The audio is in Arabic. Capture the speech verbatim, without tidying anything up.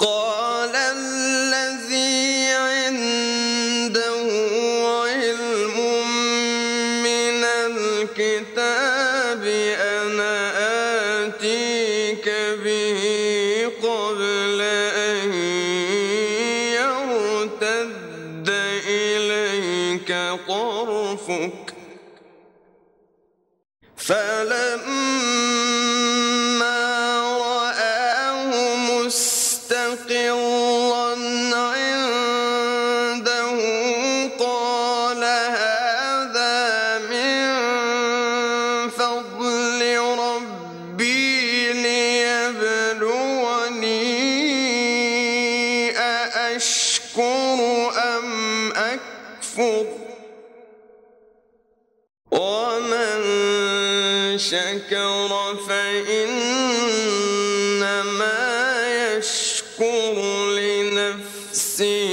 قال الذي عنده علم من الكتاب أنا آتيك به قبل أن يرتد إليك طرفك فلما رآه مستقرا عنده قال هذا من فضل ربي ليبلوني أأشكر أم أكفر ومن شكر فإنما يشكر لنفسه